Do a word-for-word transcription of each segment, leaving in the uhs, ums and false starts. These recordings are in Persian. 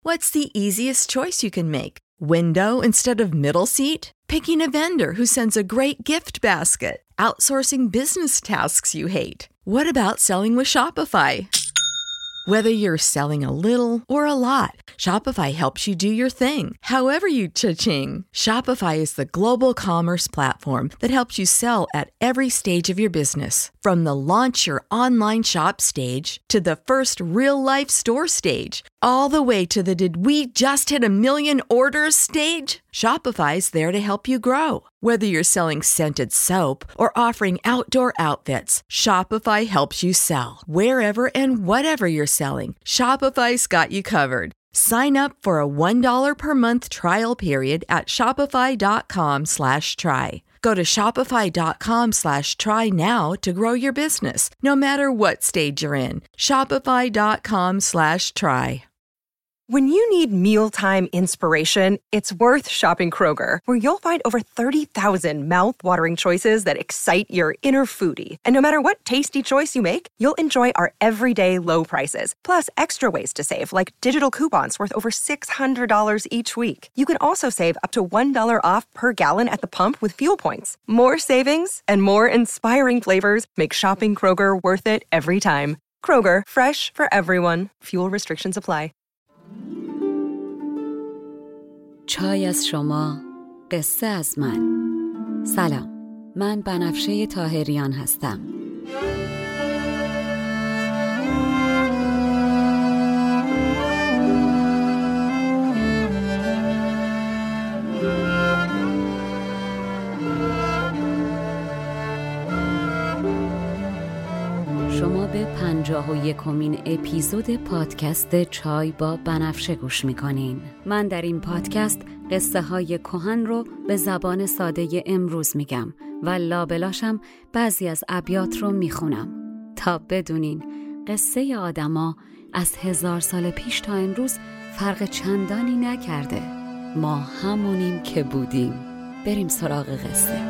What's the easiest choice you can make? Window instead of middle seat? Picking a vendor who sends a great gift basket? Outsourcing business tasks you hate? What about selling with Shopify? Whether you're selling a little or a lot, Shopify helps you do your thing, however you cha-ching. Shopify is the global commerce platform that helps you sell at every stage of your business. From the launch your online shop stage to the first real-life store stage, all the way to the did we just hit a million orders stage. Shopify's there to help you grow. Whether you're selling scented soap or offering outdoor outfits, Shopify helps you sell. Wherever and whatever you're selling, Shopify's got you covered. Sign up for a one dollar per month trial period at shopify.com slash try. Go to shopify.com slash try now to grow your business, no matter what stage you're in. Shopify.com slash try. When you need mealtime inspiration, it's worth shopping Kroger, where you'll find over thirty thousand mouth-watering choices that excite your inner foodie. And no matter what tasty choice you make, you'll enjoy our everyday low prices, plus extra ways to save, like digital coupons worth over six hundred dollars each week. You can also save up to one dollar off per gallon at the pump with fuel points. More savings and more inspiring flavors make shopping Kroger worth it every time. Kroger, fresh for everyone. Fuel restrictions apply. چای از شما، قصه از من. سلام، من بنفشه طاهریان هستم. شما به پنجاه و یکمین اپیزود پادکست چای با بنفشه گوش میکنین. من در این پادکست قصه های کهن رو به زبان ساده امروز میگم و لابلاشم بعضی از ابیات رو میخونم تا بدونین قصه آدما از هزار سال پیش تا امروز فرق چندانی نکرده. ما همونیم که بودیم. بریم سراغ قصه.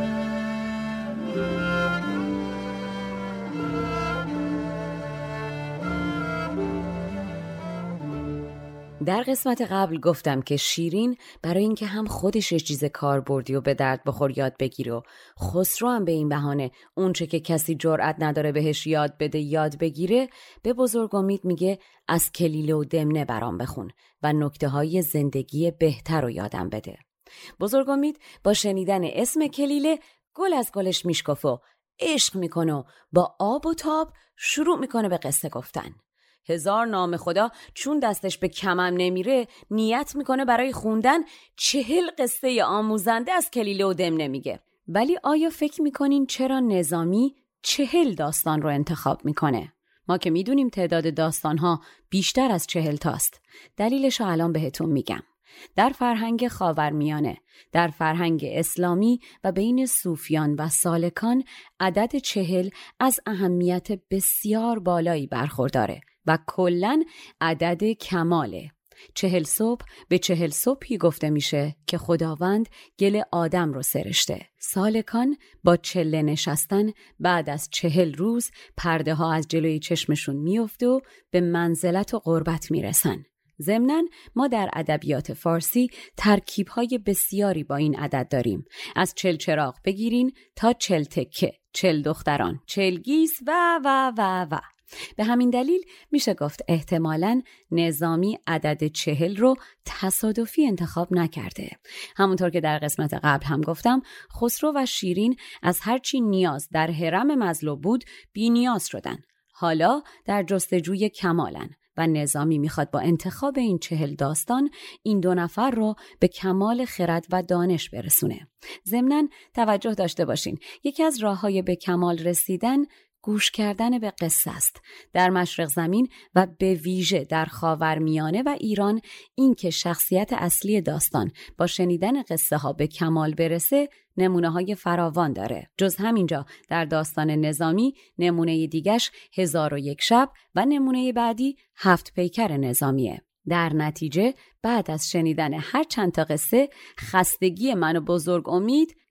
در قسمت قبل گفتم که شیرین برای اینکه هم خودش یه چیز کاربردی و به درد بخور یاد بگیره و خسرو هم به این بهانه اونچه که کسی جرأت نداره بهش یاد بده یاد بگیره، به بزرگ امید میگه از کلیله و دمنه برام بخون و نکته‌های زندگی بهتر رو یادم بده. بزرگ امید با شنیدن اسم کلیله گل از گلش میشکفه و عشق میکنه و با آب و تاب شروع میکنه به قصه گفتن. هزار نام خدا چون دستش به کمم نمیره نیت میکنه برای خوندن چهل قصه آموزنده از کلیله و دمنه میگه. ولی آیا فکر میکنین چرا نظامی چهل داستان رو انتخاب میکنه؟ ما که میدونیم تعداد داستانها بیشتر از چهل تاست. دلیلش رو الان بهتون میگم. در فرهنگ خاورمیانه، در فرهنگ اسلامی و بین صوفیان و سالکان عدد چهل از اهمیت بسیار بالایی برخورداره و کلن عدد کماله. چهل صبح به چهل صبحی گفته میشه که خداوند گل آدم رو سرشته. سالکان با چله نشستن بعد از چهل روز پرده ها از جلوی چشمشون میفته و به منزلت و قربت میرسن. ضمناً ما در ادبیات فارسی ترکیب‌های بسیاری با این عدد داریم. از چل چراغ بگیرین تا چل تکه، چل دختران، چل گیس و و و و. به همین دلیل میشه گفت احتمالاً نظامی عدد چهل رو تصادفی انتخاب نکرده. همونطور که در قسمت قبل هم گفتم، خسرو و شیرین از هرچی نیاز در هرم مظلوم بود بی نیاز شدن. حالا در جستجوی کمالن و نظامی میخواد با انتخاب این چهل داستان این دو نفر رو به کمال خرد و دانش برسونه. ضمناً توجه داشته باشین، یکی از راه‌های به کمال رسیدن گوش کردن به قصه است. در مشرق زمین و به ویژه در خاورمیانه و ایران این که شخصیت اصلی داستان با شنیدن قصه ها به کمال برسه نمونه های فراوان داره. جز همینجا در داستان نظامی نمونه دیگش هزار و یک شب و نمونه بعدی هفت پیکر نظامیه. در نتیجه بعد از شنیدن هر چند تا قصه خستگی من و بزرگ امید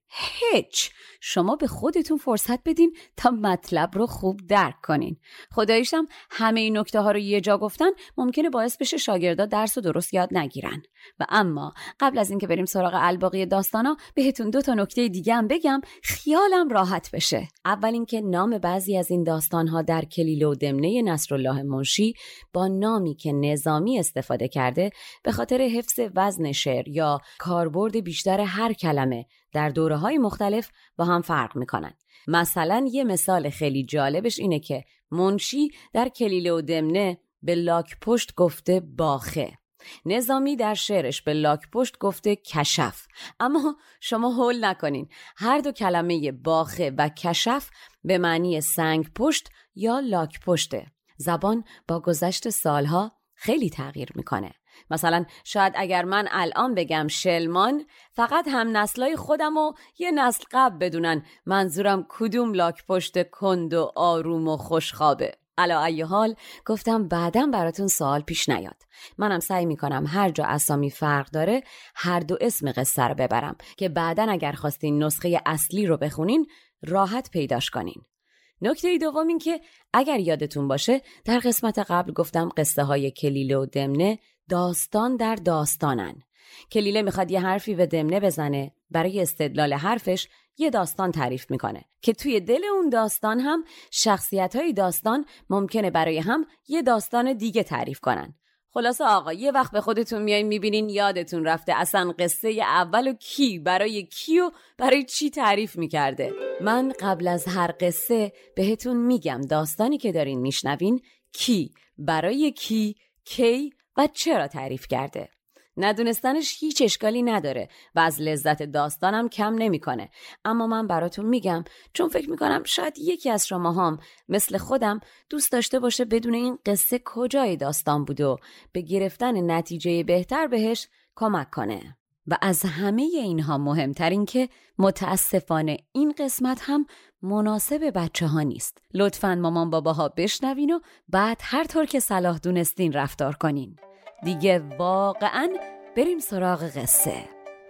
هیچ. شما به خودتون فرصت بدین تا مطلب رو خوب درک کنین. خداییشم همه این نکته ها رو یه جا گفتن ممکنه باعث بشه شاگردا درس رو درست یاد نگیرن. و اما قبل از اینکه بریم سراغ الباقی داستانا بهتون دو تا نکته دیگه هم بگم خیالم راحت بشه. اول اینکه نام بعضی از این داستان ها در کلیله و دمنه نصرالله منشی با نامی که نظامی استفاده کرده به خاطر حفظ وزن شعر یا کاربرد بیشتر هر کلمه در دوره‌های مختلف با هم فرق میکنن. مثلا یه مثال خیلی جالبش اینه که منشی در کلیله و دمنه به لاک پشت گفته باخه، نظامی در شعرش به لاک پشت گفته کشف. اما شما هول نکنین، هر دو کلمه باخه و کشف به معنی سنگ پشت یا لاک پشته. زبان با گذشت سالها خیلی تغییر میکنه. مثلا شاید اگر من الان بگم شلمان فقط هم نسلای خودم و یه نسل قبل بدونن منظورم کدوم لاک پشت کند و آروم و خوشخوابه. علا ای حال گفتم بعداً براتون سوال پیش نیاد. منم سعی میکنم هر جا اسامی فرق داره هر دو اسم قصه رو ببرم که بعداً اگر خواستین نسخه اصلی رو بخونین راحت پیداش کنین. نکته دوم این که اگر یادتون باشه در قسمت قبل گفتم قصه های کلیله و دمنه داستان در داستانن. کلیله میخواد یه حرفی به دمنه بزنه، برای استدلال حرفش یه داستان تعریف میکنه که توی دل اون داستان هم شخصیت‌های داستان ممکنه برای هم یه داستان دیگه تعریف کنن. خلاصه آقا یه وقت به خودتون میایین میبینین یادتون رفته اصلا قصه اول و کی برای کی و برای چی تعریف میکرده. من قبل از هر قصه بهتون میگم داستانی که دارین میشنوین کی، برای کی، کی و چرا تعریف کرده. ندونستنش هیچ اشکالی نداره و از لذت داستانم کم نمیکنه. اما من براتون میگم چون فکر میکنم شاید یکی از شما هم مثل خودم دوست داشته باشه بدون این قصه کجای داستان بود و به گرفتن نتیجه بهتر بهش کمک کنه. و از همه اینها مهمترین که متاسفانه این قسمت هم مناسب بچه ها نیست. لطفاً مامان باباها بشنوین و بعد هر طور که صلاح دونستین رفتار کنین. دیگه واقعاً بریم سراغ قصه.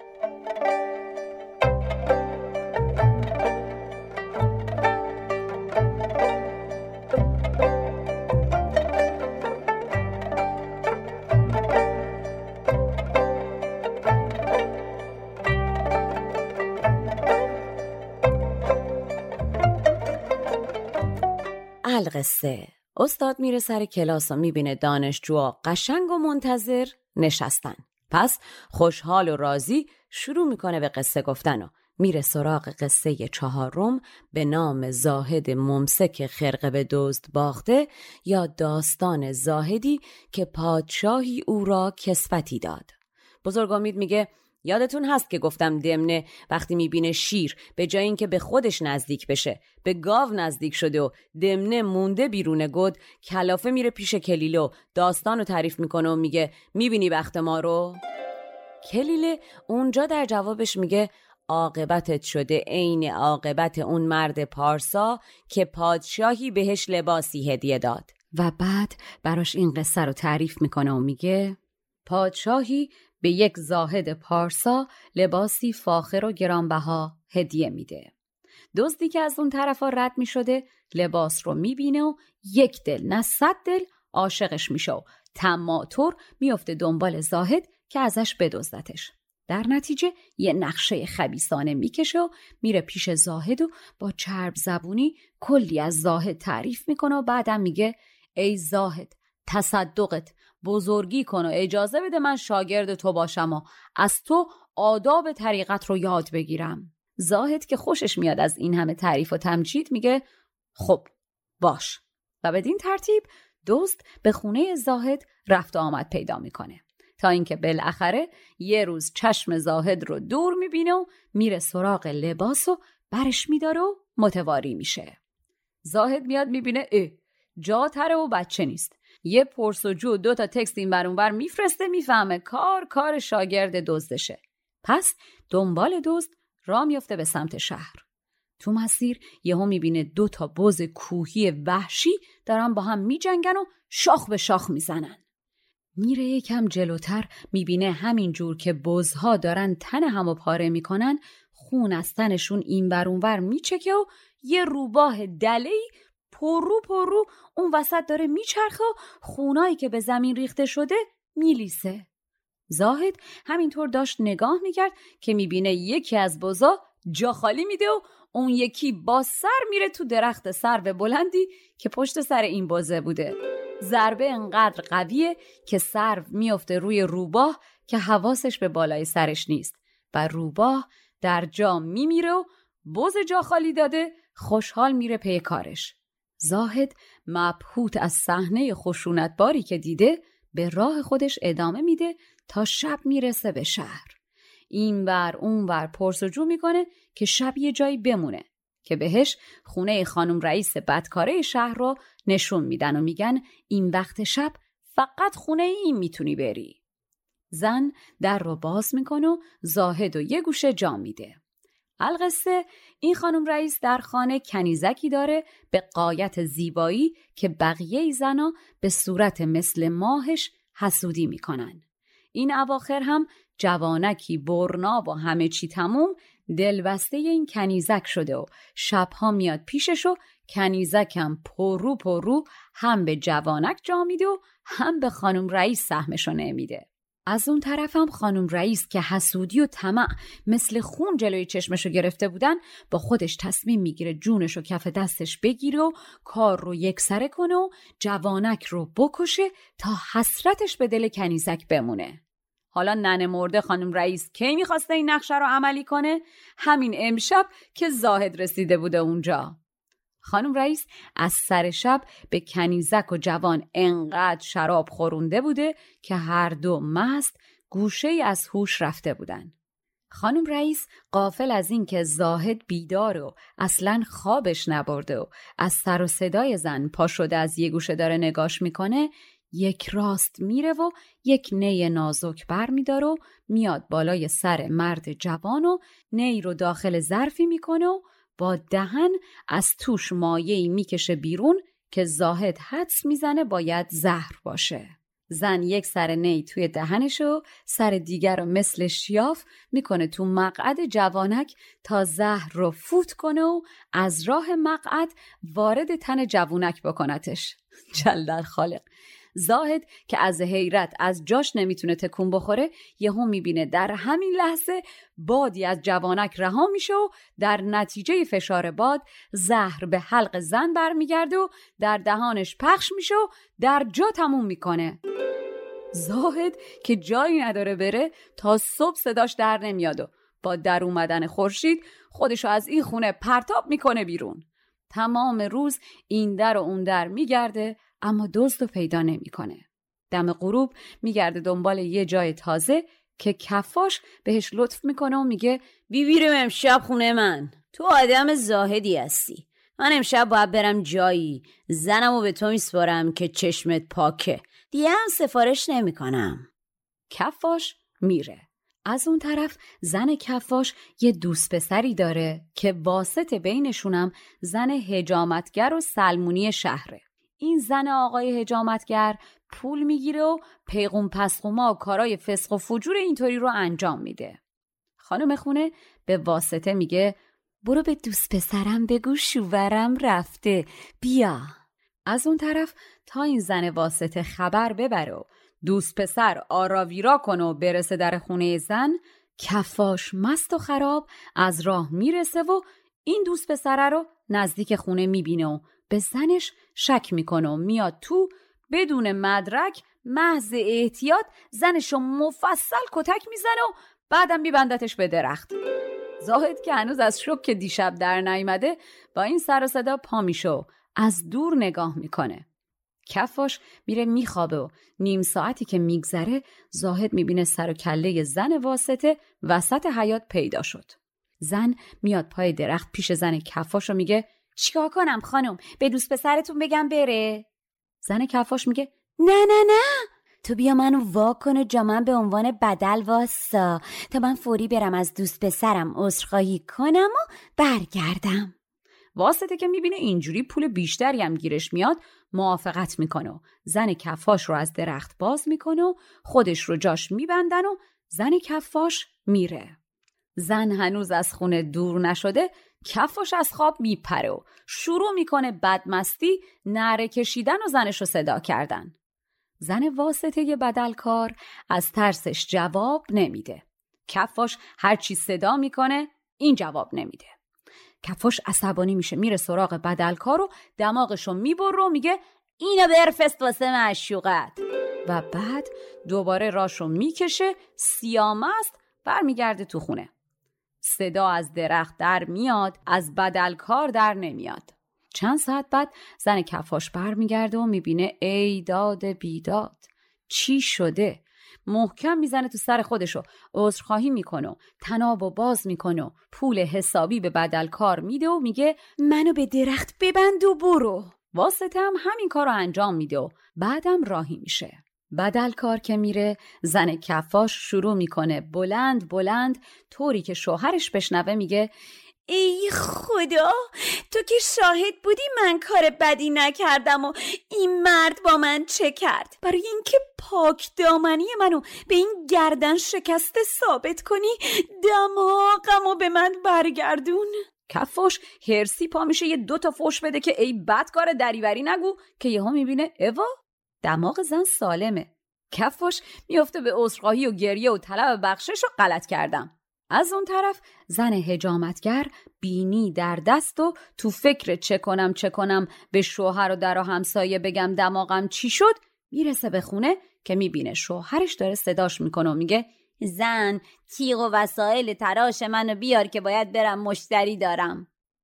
القصه. استاد میره سر کلاس و میبینه دانشجوها قشنگ و منتظر نشستن. پس خوشحال و راضی شروع میکنه به قصه گفتن و میره سراغ قصه چهارم به نام زاهد ممسک خرقه به دزد باخته یا داستان زاهدی که پادشاهی او را کسوتی داد. بزرگ امید میگه یادتون هست که گفتم دمنه وقتی میبینه شیر به جای اینکه به خودش نزدیک بشه به گاو نزدیک شده و دمنه مونده بیرون گود، کلافه میره پیش کلیله و داستانو تعریف میکنه و میگه میبینی بخت ما رو؟ کلیله اونجا در جوابش میگه عاقبتت شده عین عاقبت اون مرد پارسا که پادشاهی بهش لباسی هدیه داد. و بعد براش این قصه رو تعریف میکنه و میگه پادشاهی به یک زاهد پارسا لباسی فاخر و گرانبها هدیه میده. دزدی که از اون طرفا رد میشده لباس رو میبینه و یک دل نه صد دل عاشقش میشه و طماطور میفته دنبال زاهد که ازش بدزدتش. در نتیجه یه نقشه خبیثانه میکشه و میره پیش زاهد و با چرب زبونی کلی از زاهد تعریف میکنه و بعدم میگه ای زاهد تصدقت بزرگی کن و اجازه بده من شاگرد تو باشم و از تو آداب طریقت رو یاد بگیرم. زاهد که خوشش میاد از این همه تعریف و تمجید میگه خب باش. و بدین ترتیب دزد به خونه زاهد رفت و آمد پیدا میکنه تا اینکه بالاخره یه روز چشم زاهد رو دور میبینه و میره سراغ لباس و برش میداره و متواری میشه. زاهد میاد میبینه اه جا تره و بچه نیست. یه پرسجو دو تا تکست این برون بر میفرسته، میفهمه کار کار شاگرد دزدشه. پس دنبال دزد راه میفته به سمت شهر. تو مسیر یهو میبینه دو تا بز کوهی وحشی دارن با هم میجنگن و شاخ به شاخ میزنن. میره یکم جلوتر میبینه همین جور که بزها دارن تن همو پاره میکنن خون از تنشون این بر اون ور میچکه و یه روباه دله‌ای پرو پرو اون وسط داره میچرخه و خونایی که به زمین ریخته شده میلیسه. زاهد همینطور داشت نگاه میکرد که میبینه یکی از بزا جا خالی میده و اون یکی با سر میره تو درخت سرو بلندی که پشت سر این بزه بوده. ضربه انقدر قویه که سرو میفته روی روباه که حواسش به بالای سرش نیست و روباه در جا میمیره و بز جا خالی داده خوشحال میره پی کارش. زاهد مبهوت از صحنه خشونتباری که دیده به راه خودش ادامه میده تا شب میرسه به شهر. این ور اون ور پرسجو میکنه که شب یه جایی بمونه که بهش خونه خانم رئیس بدکاره شهر رو نشون میدن و میگن این وقت شب فقط خونه این میتونی بری. زن در رو باز میکنه و زاهد و یه گوشه جا میده. القصه این خانم رئیس در خانه کنیزکی داره به غایت زیبایی که بقیه زنا به صورت مثل ماهش حسودی میکنن. این اواخر هم جوانکی برنا و همه چی تموم دلبسته این کنیزک شده و شبها میاد پیشش و کنیزکم پرو پرو هم به جوانک جا میده و هم به خانم رئیس سهمشو نمیده. از اون طرف هم خانم رئیس که حسودی و طمع مثل خون جلوی چشمشو گرفته بودن با خودش تصمیم میگیره جونشو کف دستش بگیره و کار رو یکسره کنه و جوانک رو بکشه تا حسرتش به دل کنیزک بمونه. حالا ننه مرده خانم رئیس کی میخواسته این نقشه رو عملی کنه؟ همین امشب که زاهد رسیده بوده اونجا. خانم رئیس از سر شب به کنیزک و جوان انقدر شراب خورونده بوده که هر دو مست گوشه از هوش رفته بودن. خانم رئیس غافل از این که زاهد بیدار و اصلاً خوابش نبرده و از سر و صدای زن پا شده از یه گوشه داره نگاش میکنه، یک راست میره و یک نی نازک بر میداره و میاد بالای سر مرد جوان و نی رو داخل ظرفی میکنه و با دهن از توش مایه‌ای میکشه بیرون که زاهد حدس میزنه باید زهر باشه. زن یک سر نی توی دهنشو، سر دیگر رو مثل شیاف میکنه تو مقعد جوانک تا زهر رو فوت کنه و از راه مقعد وارد تن جوانک بکنتش. جلال خالق. زاهد که از حیرت از جاش نمیتونه تکون بخوره، یهو میبینه در همین لحظه بادی از جوانک رها میشه و در نتیجه فشار باد زهر به حلق زن برمیگرده و در دهانش پخش میشه و در جا تموم میکنه. زاهد که جایی نداره بره تا صبح صداش در نمیاد و با در اومدن خورشید خودشو از این خونه پرتاب میکنه بیرون. تمام روز این در و اون در میگرده اما دزد رو پیدا نمیکنه. دم غروب میگرده دنبال یه جای تازه که کفاش بهش لطف میکنه و میگه بیبیرم امشب خونه من. تو آدم زاهدی هستی. من امشب باید برم جایی. زنمو به تو میسپارم که چشمت پاکه. دیگه هم سفارش نمیکنم. کفاش میره. از اون طرف زن کفاش یه دوست پسری داره که واسط بینشونم زن حجامتگر و سلمونی شهره. این زن آقای حجامتگر پول میگیره و پیغون پسخوما و کارای فسق و فجور اینطوری رو انجام میده. خانم خونه به واسطه میگه برو به دوست پسرم بگو شوورم رفته بیا. از اون طرف تا این زن واسطه خبر ببره و دوست پسر آراویرا کنه و برسه در خونه زن، کفاش مست و خراب از راه میرسه و این دوست پسره رو نزدیک خونه میبینه و به زنش شک میکنه و میاد تو بدون مدرک محض احتیاط زنشو مفصل کتک میزنه و بعدم میبندتش به درخت. زاهد که هنوز از شوک که دیشب در نیامده با این سر و صدا پا میشه و از دور نگاه میکنه. کفاش میره میخوابه و نیم ساعتی که میگذره زاهد میبینه سر و کله زن واسطه وسط حیاط پیدا شد. زن میاد پای درخت پیش زن کفاش و میگه چیکار کنم خانم؟ به دوست پسرتون بگم بره؟ زن کفاش میگه نه نه نه، تو بیا منو وا کن و جا من به عنوان بدل واسا تا من فوری برم از دوست پسرم عذرخواهی کنم و برگردم. واسطه که میبینه اینجوری پول بیشتری هم گیرش میاد موافقت میکنه و زن کفاش رو از درخت باز میکنه و خودش رو جاش میبندن و زن کفاش میره. زن هنوز از خونه دور نشده کفش از خواب میپره و شروع میکنه بدمستی نعره کشیدن و زنش رو صدا کردن. زن واسطه بدلکار از ترسش جواب نمیده. کفش هر چی صدا میکنه این جواب نمیده. کفش عصبانی میشه، میره سراغ بدلکار و دماغشو میبره و میگه اینو برفست واسه معشوقت و بعد دوباره راشو میکشه، سیامست برمیگرده تو خونه. صدا از درخت در میاد، از بدلکار در نمیاد. چند ساعت بعد زن کفاش برمیگرده و میبینه ای داد بیداد، چی شده؟ محکم میزنه تو سر خودشو، عذرخواهی میکنه، تناب و باز میکنه، پول حسابی به بدلکار میده و میگه منو به درخت ببند و برو. واسطه هم همین کارو انجام میده و بعدم راهی میشه. بدلکار که میره، زن کفاش شروع میکنه بلند بلند طوری که شوهرش بشنوه میگه ای خدا، تو که شاهد بودی من کار بدی نکردم و این مرد با من چه کرد؟ برای اینکه پاک دامنی منو به این گردن شکسته ثابت کنی دماغمو به من برگردون. کفاش هرسی پا میشه یه دو تا فوش بده که ای بدکار دریوری نگو، که یهو میبینه اوا دماغ زن سالمه. کفاش میفته به عذرخواهی و گریه و طلب بخشش و غلط کردم. از اون طرف زن حجامتگر بینی در دست و تو فکر چه کنم چه کنم به شوهر و در و همسایه بگم دماغم چی شد، میرسه به خونه که میبینه شوهرش داره صداش میکنه و میگه زن تیغ و وسایل تراش منو بیار که باید برم مشتری دارم.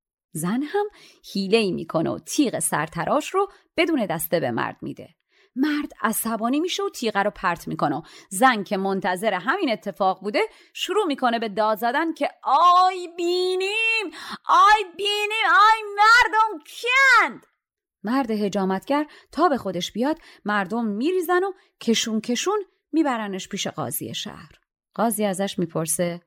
زن هم حیله‌ای میکنه و تیغ سرتراش رو بدون دسته به مرد میده. مرد عصبانی میشه و تیغه رو پرت میکنه. زن که منتظر همین اتفاق بوده شروع میکنه به داد زدن که آی بینیم، آی بینیم، آی مردم کند. مرد حجامتگر تا به خودش بیاد مردم میریزن و کشون کشون میبرنش پیش قاضی شهر. قاضی ازش میپرسه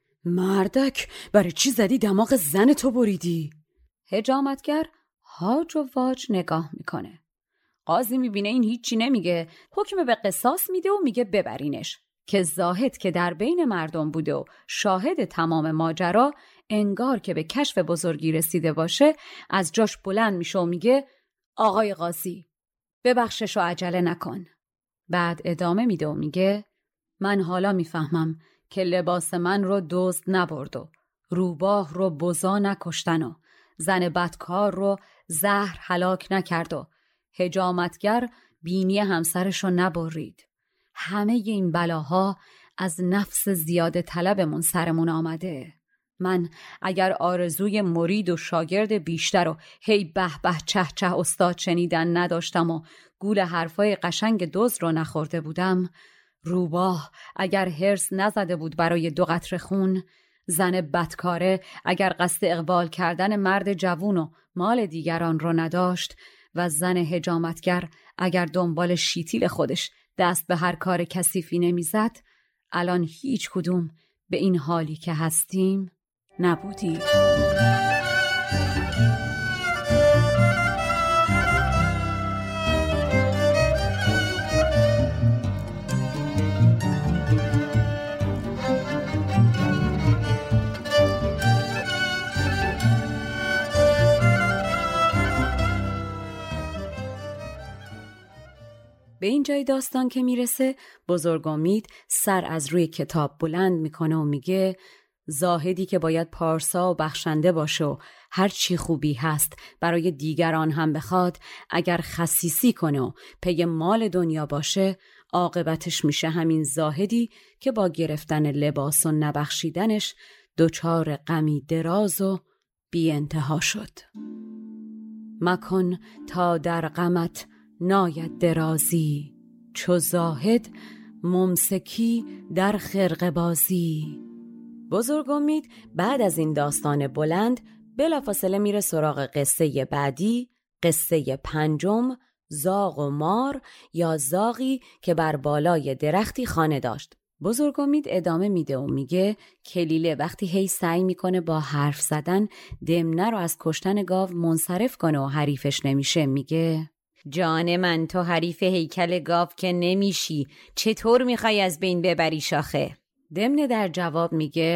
مردک برای چی زدی دماغ زن تو بریدی؟ حجامتگر هاج و واج نگاه میکنه. قاضی میبینه این هیچی نمیگه، حکم به قصاص میده و میگه ببرینش. که زاهد که در بین مردم بوده و شاهد تمام ماجرا، انگار که به کشف بزرگی رسیده باشه از جاش بلند میشه و میگه آقای قاضی ببخشش و عجله نکن. بعد ادامه میده و میگه من حالا میفهمم که لباس من رو دزد نبرد و روباه رو بزا نکشتن و زن بدکار رو زهر هلاک نکرد و حجامتگر بینی همسرش رو نبرید. همه این بلاها از نفس زیاده طلبمون سرمون آمده. من اگر آرزوی مرید و شاگرد بیشتر و هی به به چه چه استاد شنیدن نداشتم و گول حرفای قشنگ دزد رو نخورده بودم، روباه اگر هرس نزده بود برای دو قطره خون، زن بدکاره اگر قصد اقبال کردن مرد جوون و مال دیگران رو نداشت و زن حجامتگر اگر دنبال شیطیل خودش دست به هر کار کثیفی نمیزد، الان هیچ کدوم به این حالی که هستیم نبودیم. به این جای داستان که میرسه، بزرگ امید سر از روی کتاب بلند میکنه و میگه زاهدی که باید پارسا و بخشنده باشه و هر چی خوبی هست برای دیگران هم بخواد، اگر خسیسی کنه و پی مال دنیا باشه، عاقبتش میشه همین زاهدی که با گرفتن لباس و نبخشیدنش دچار غمی دراز و بی انتها شد. مکن تا در غمت ناید درازی، چو زاهد ممسکی در خرقه بازی. بزرگ امید بعد از این داستان بلند بلافاصله میره سراغ قصه بعدی، قصه پنجم، زاغ و مار یا زاغی که بر بالای درختی خانه داشت. بزرگ امید ادامه میده و میگه کلیله وقتی هی سعی میکنه با حرف زدن دمنه رو از کشتن گاو منصرف کنه و حریفش نمیشه، میگه جان من تو حریف هیکل گاو که نمیشی، چطور میخوای از بین ببری شاخه؟ دمنه در جواب میگه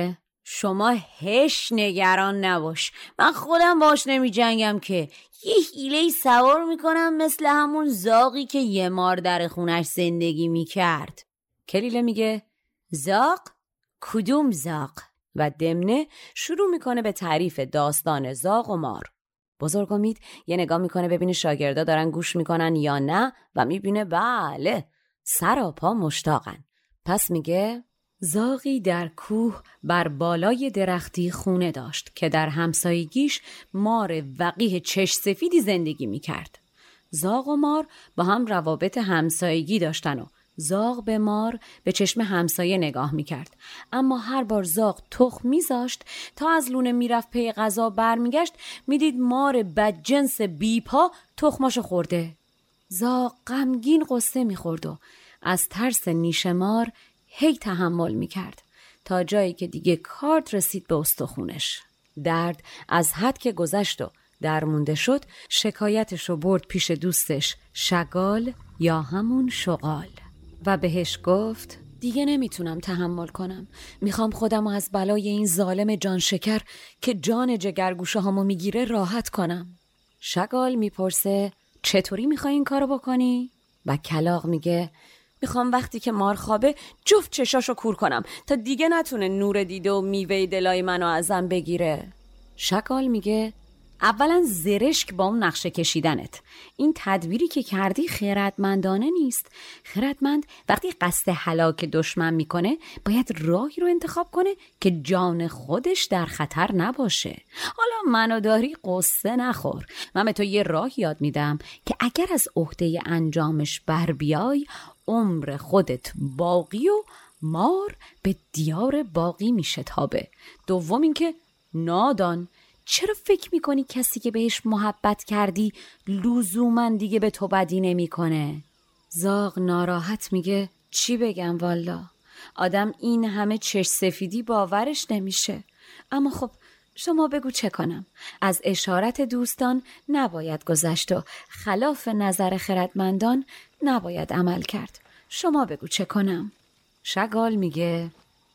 شما هش نگران نباش، من خودم باش نمی جنگم که یه حیله‌ای سوار میکنم مثل همون زاغی که یه مار در خونش زندگی میکرد. کلیله میگه زاغ؟ کدوم زاغ؟ و دمنه شروع میکنه به تعریف داستان زاغ و مار. بزرگ امید یه نگاه میکنه ببینه شاگردا دارن گوش میکنن یا نه و میبینه بله سراپا مشتاقن. پس میگه زاغی در کوه بر بالای درختی خونه داشت که در همسایگیش مار وقیح چش سفیدی زندگی میکرد. زاغ و مار با هم روابط همسایگی داشتن و زاغ به مار به چشم همسایه نگاه میکرد، اما هر بار زاغ تخم میذاشت تا از لونه میرفت پی غذا برمیگشت میدید مار بدجنس بیپا تخماشو خورده. زاغ غمگین قصه میخورد و از ترس نیش مار هی تحمل میکرد تا جایی که دیگه کارت رسید به استخونش. درد از حد که گذشت و درمونده شد، شکایتشو برد پیش دوستش شگال یا همون شغال و بهش گفت دیگه نمیتونم تحمل کنم، میخوام خودم از بلای این ظالم جان شکر که جان جگرگوشه هامو میگیره راحت کنم. شگال میپرسه چطوری میخوای این کارو بکنی؟ و کلاغ میگه میخوام وقتی که مار خوابه جفت چشاشو کور کنم تا دیگه نتونه نور دیده و میوه دلای منو ازم بگیره. شگال میگه اولا زرشک با اون نقشه کشیدنت، این تدبیری که کردی خیرتمندانه نیست. خیرتمند وقتی قصد هلاک دشمن میکنه باید راهی رو انتخاب کنه که جان خودش در خطر نباشه. حالا منو داری قصه نخور، من به تو یه راه یاد میدم که اگر از عهده انجامش بر بیای عمر خودت باقی و مار به دیار باقی میشه تابه. دوم این که نادان، چرا فکر میکنی کسی که بهش محبت کردی لزوماً دیگه به تو بدی نمیکنه؟ زاغ ناراحت میگه چی بگم والا، آدم این همه چش سفیدی باورش نمیشه. اما خب شما بگو چه کنم؟ از اشارت دوستان نباید گذشت و خلاف نظر خردمندان نباید عمل کرد. شما بگو چه کنم؟ شگال میگه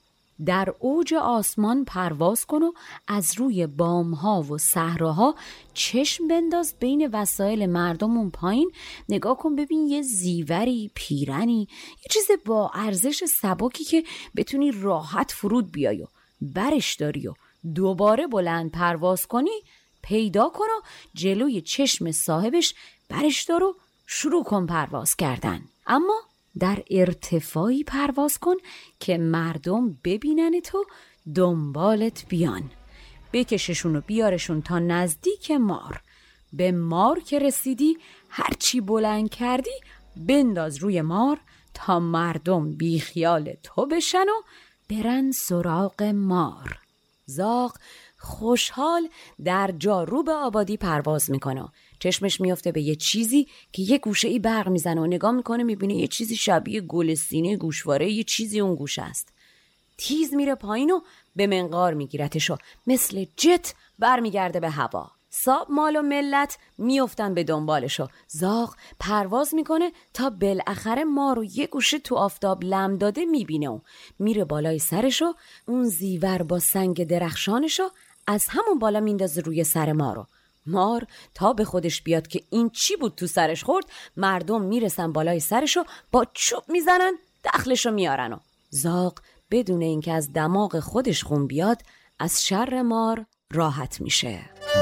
در اوج آسمان پرواز کن و از روی بامها و صحراها چشم بنداز بین وسایل مردم اون پایین، نگاه کن ببین یه زیوری، پیرنی، یه چیز با ارزش سبکی که بتونی راحت فرود بیای و برش داری و دوباره بلند پرواز کنی پیدا کن و جلوی چشم صاحبش برش دار و شروع کن پرواز کردن. اما در ارتفاعی پرواز کن که مردم ببینن تو دنبالت بیان. بکششون و بیارشون تا نزدیک مار. به مار که رسیدی هرچی بلند کردی بنداز روی مار تا مردم بی خیال تو بشن و برن سراغ مار. زاغ خوشحال در جا رو به آبادی پرواز میکنه. چشمش میفته به یه چیزی که یه گوشه ای برق میزنه و نگاه میکنه میبینه یه چیزی شبیه گل سینه گوشواره، یه چیزی اون گوشه است. تیز میره پایین و به منقار میگیرتش و مثل جت برمیگرده به هوا. صاحب مال و ملت میافتن به دنبالش و زاغ پرواز میکنه تا بالاخره ما رو یه گوشه تو آفتاب لم داده میبینه و میره بالای سرش و اون زیور با سنگ درخشانشو از همون بالا میندازه روی سر ما رو. مار تا به خودش بیاد که این چی بود تو سرش خورد، مردم میرسن بالای سرشو با چوب میزنن دخلشو میارن و زاغ بدون اینکه از دماغ خودش خون بیاد از شر مار راحت میشه.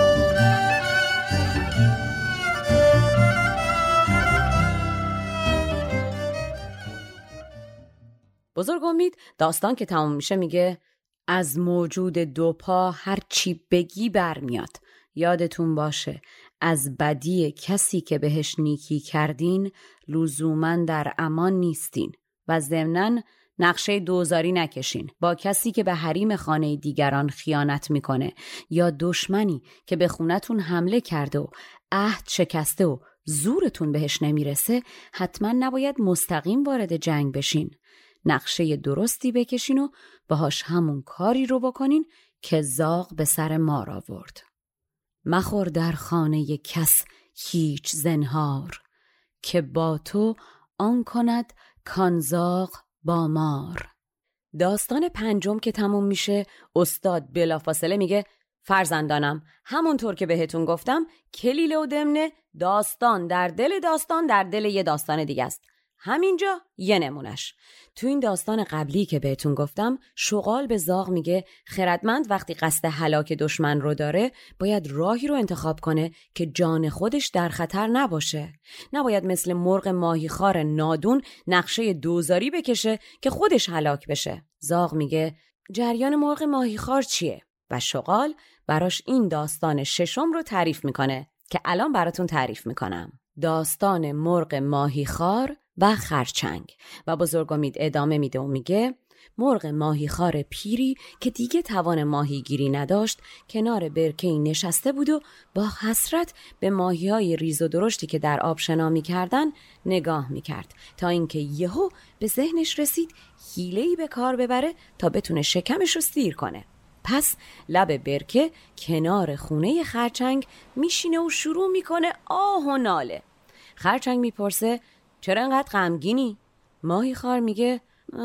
بزرگ امید داستان که تموم میشه میگه از موجود دو پا هر چی بگی برمیاد. یادتون باشه از بدی کسی که بهش نیکی کردین لزوماً در امان نیستین و ضمناً نقشه دوزاری نکشین با کسی که به حریم خانه دیگران خیانت میکنه یا دشمنی که به خونتون حمله کرده و عهد شکسته و زورتون بهش نمیرسه. حتما نباید مستقیم وارد جنگ بشین. نقشه درستی بکشین و باهاش همون کاری رو بکنین که زاغ به سر مار آورد. مخور در خانه کس هیچ زنهار، که با تو آن کند کان زاغ با مار. داستان پنجم که تموم میشه، استاد بلافاصله میگه فرزندانم، همونطور که بهتون گفتم کلیله و دمنه، داستان در دل داستان در دل یه داستان دیگه است. همینجا یه نمونش. تو این داستان قبلی که بهتون گفتم، شغال به زاغ میگه خردمند وقتی قصد هلاک دشمن رو داره باید راهی رو انتخاب کنه که جان خودش در خطر نباشه. نباید مثل مرغ ماهیخوار نادون نقشه دوزاری بکشه که خودش هلاک بشه. زاغ میگه جریان مرغ ماهیخوار چیه؟ و شغال براش این داستان ششم رو تعریف میکنه که الان براتون تعریف میکنم. داستان مرغ ماهیخوار و خرچنگ. و بزرگ امید ادامه میده و میگه مرغ ماهیخوار پیری که دیگه توان ماهیگیری نداشت کنار برکه‌ای نشسته بود و با حسرت به ماهی‌های ریز و درشتی که در آب شنا می‌کردن نگاه می‌کرد تا اینکه یهو به ذهنش رسید حیله‌ای به کار ببره تا بتونه شکمش رو سیر کنه. پس لب برکه کنار خونه خرچنگ میشینه و شروع میکنه آه و ناله. خرچنگ میپرسه چرا انقدر غمگینی؟ ماهیخوار میگه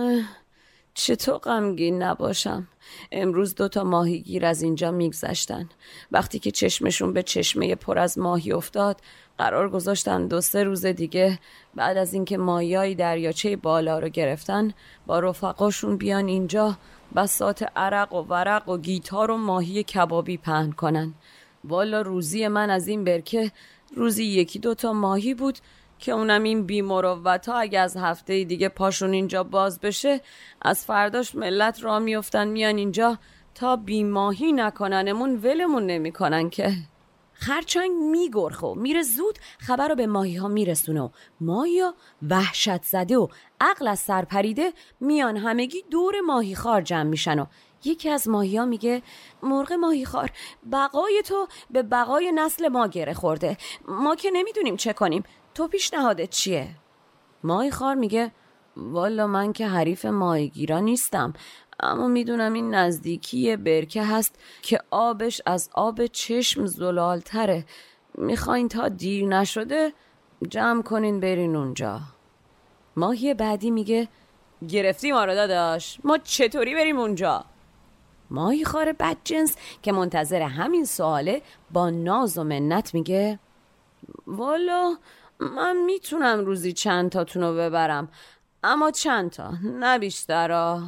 چطور غمگین نباشم؟ امروز دوتا ماهیگیر از اینجا میگذشتن. وقتی که چشمشون به چشمه پر از ماهی افتاد قرار گذاشتن دو سه روز دیگه بعد از اینکه ماهیای دریاچه بالا رو گرفتن با رفقاشون بیان اینجا بساط عرق و ورق و گیتار و ماهی کبابی پهن کنن. والا روزی من از این برکه روزی یکی دوتا ماهی بود که اونم این بی‌مروت‌ها اگه از هفته دیگه پاشون اینجا باز بشه از فرداش ملت را میفتن میان اینجا تا بی ماهی نکننمون ولمون نمی کنن که. خرچنگ میگرخه و میره زود خبر رو به ماهی ها میرسونه و ماهی ها وحشت زده و عقل از سر پریده میان همگی دور ماهی خار جمع میشن و یکی از ماهی ها میگه مرغ ماهی خار بقای تو به بقای نسل ما گره خورده، ما که نمیدونیم چه کنیم، تو پیشنهادت چیه؟ ماهی خار میگه والا من که حریف ماهیگیرا نیستم، اما میدونم این نزدیکی برکه هست که آبش از آب چشم زلال تره، میخواین تا دیر نشده جمع کنین برین اونجا. ماهی بعدی میگه گرفتی ما رو داداش، ما چطوری بریم اونجا؟ ماهی خار بدجنس که منتظر همین سواله با ناز و منت میگه والا من میتونم روزی چند تاتونو ببرم، اما چند تا نه بیشترا.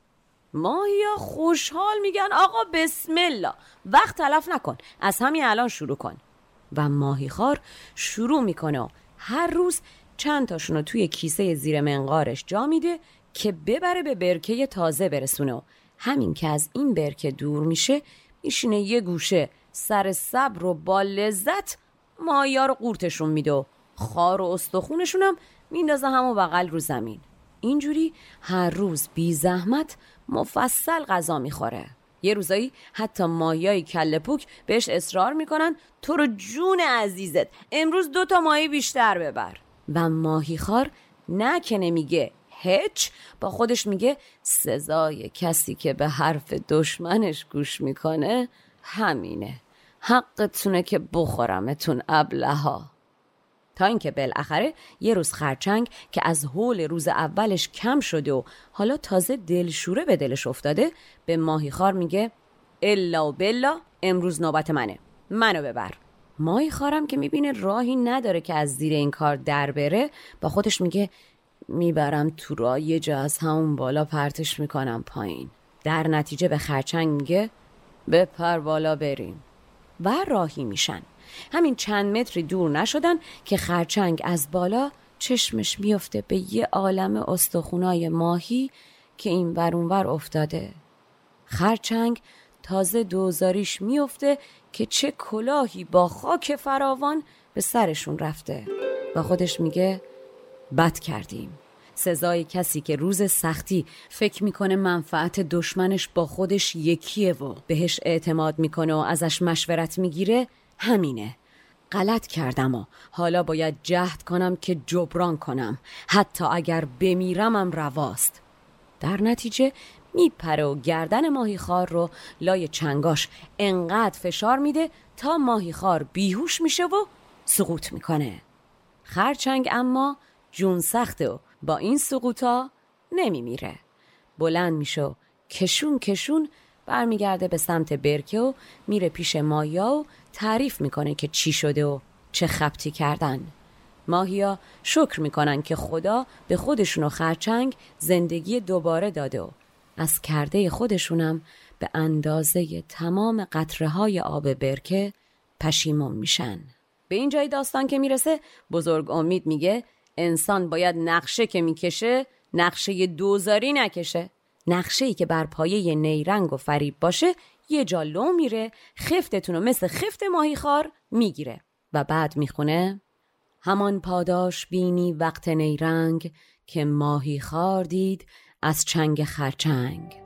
ماهیا خوشحال میگن آقا بسم الله، وقت تلف نکن، از همین الان شروع کن. و ماهیخوار شروع میکنه و هر روز چند تاشونو توی کیسه زیر منقارش جا میده که ببره به برکه تازه برسونه و همین که از این برکه دور میشه میشینه یه گوشه سر صبر و با لذت ماهیا رو قورتشون میده و خار و استخونشون هم میندازه همو بغل رو زمین. اینجوری هر روز بی زحمت مفصل غذا میخوره. یه روزایی حتی ماهیای کله پوک بهش اصرار میکنن تو رو جون عزیزت امروز دو تا ماهی بیشتر ببر. و ماهیخوار نه که نمیگه هیچ، با خودش میگه سزای کسی که به حرف دشمنش گوش میکنه همینه، حقتونه که بخورمتون ابله‌ها. تا اینکه بالاخره یه روز خرچنگ که از هول روز اولش کم شده و حالا تازه دلشوره به دلش افتاده به ماهیخوار میگه الا و بلا امروز نوبت منه، منو ببر. ماهیخوارم که میبینه راهی نداره که از زیر این کار در بره با خودش میگه میبرم تو راه یه جا از همون بالا پرتش میکنم پایین. در نتیجه به خرچنگ میگه بپر بالا بریم و راهی میشن. همین چند متری دور نشدن که خرچنگ از بالا چشمش میفته به یه عالم استخونای ماهی که این ور اون ور افتاده. خرچنگ تازه دوزاریش میفته که چه کلاهی با خاک فراوان به سرشون رفته. با خودش میگه بد کردیم، سزای کسی که روز سختی فکر میکنه منفعت دشمنش با خودش یکیه و بهش اعتماد میکنه و ازش مشورت میگیره همینه. غلط کردم و حالا باید جهد کنم که جبران کنم، حتی اگر بمیرمم رواست. در نتیجه میپره و گردن ماهیخوار رو لای چنگاش انقدر فشار میده تا ماهیخوار بیهوش میشه و سقوط میکنه. خرچنگ اما جون سخته و با این سقوطا نمیمیره. بلند میشه و کشون کشون برمیگرده به سمت برکه و میره پیش ماهیا و تعریف میکنه که چی شده و چه خبطی کردن. ماهیا شکر میکنن که خدا به خودشون و خرچنگ زندگی دوباره داده و از کرده خودشونم به اندازه تمام قطره های آب برکه پشیمون میشن. به این جای داستان که میرسه بزرگ امید میگه انسان باید نقشه که میکشه نقشه دوزاری نکشه. نقشه‌ای که بر پایه نیرنگ و فریب باشه یه جا لو میره، خفتتونو مثل خفت ماهیخوار میگیره. و بعد میخونه همان پاداش بینی وقت نیرنگ که ماهیخوار دید از چنگ خرچنگ.